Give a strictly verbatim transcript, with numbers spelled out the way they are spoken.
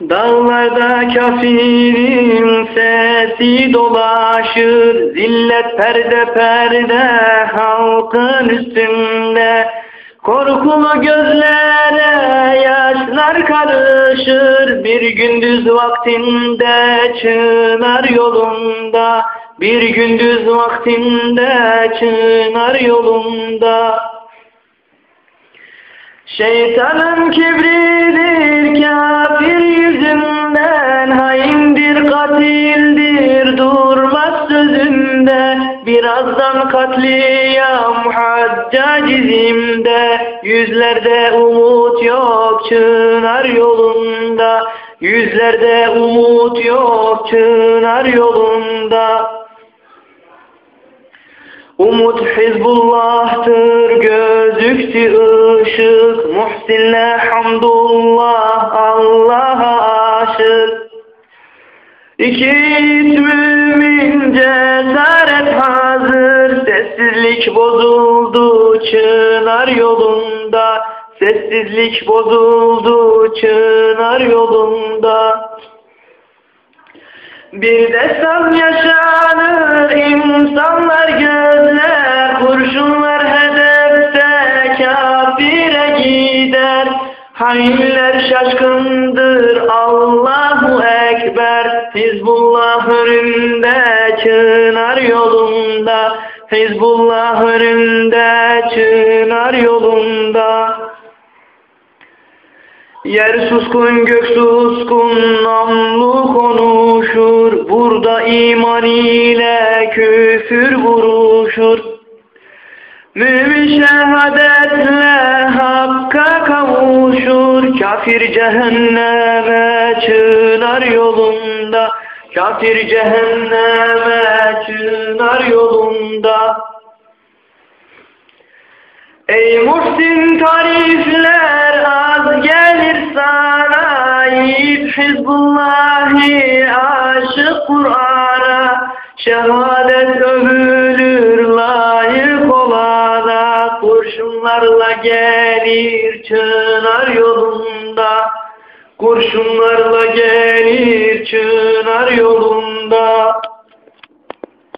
Dağlarda kafirin sesi dolaşır, zillet perde perde halkın üstünde. Korkulu gözlere yaşlar karışır, bir gündüz vaktinde çınar yolunda, bir gündüz vaktinde çınar yolunda. Şeytanın kibridir kafir yüzünden, haindir katildir durmaz sözünde. Birazdan katliam Haccac izimde, yüzlerde umut yok çınar yolunda, yüzlerde umut yok çınar yolunda. Umut Hizbullah'tır gözüktü ışık, Muhsin'le hamdullah Allah'a aşık. İki mümin cesaret hazır, sessizlik bozuldu çınar yolunda, sessizlik bozuldu çınar yolunda. Bir destan yaşanır, insanlar gözler, kurşunlar hedefte kafire gider. Hainler şaşkındır, Allahu Ekber. Hizbullah önünde çınar yolunda, Hizbullah önünde çınar yolunda. Yer suskun gök suskun namlu konuşur, burada iman ile küfür vuruşur. Mümin şehadetle hakka kavuşur, kafir cehenneme çınar yolunda, kafir cehenneme çınar yolunda. Ey Muhsin tarifler az gelir sana, yiğit Hizbullah'ı aşık Kur'an'a. Şehadet övülür layık olana, kurşunlarla gelir çınar yolunda, kurşunlarla gelir çınar yolunda.